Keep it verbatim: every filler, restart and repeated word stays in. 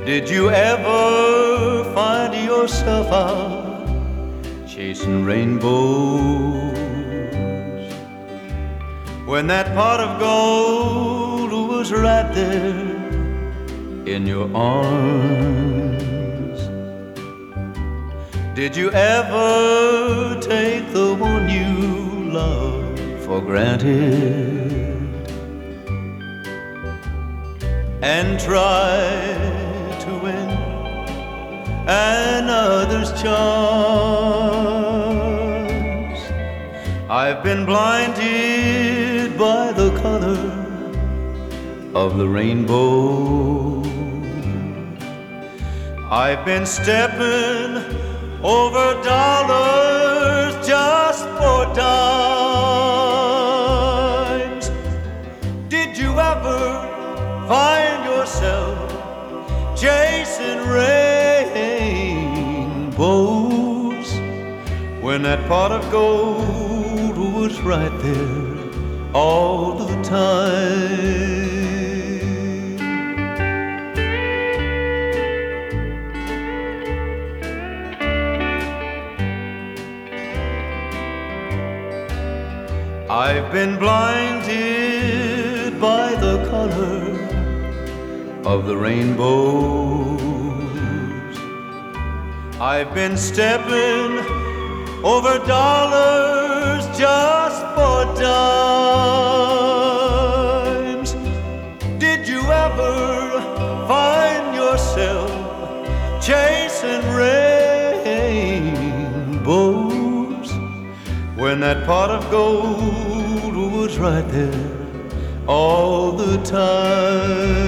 Did you ever find yourself out chasing rainbows when that pot of gold was right there in your arms? Did you ever take the one you love for granted and try to win another's charms? I've been blinded by the color of the rainbow. I've been stepping over dollars just for dimes. Did you ever find yourself chasing rainbows when that pot of gold was right there all the time? I've been blinded by the color of the rainbows. I've been stepping over dollars just for dimes. Did you ever find yourself chasing rainbows when that pot of gold was right there all the time?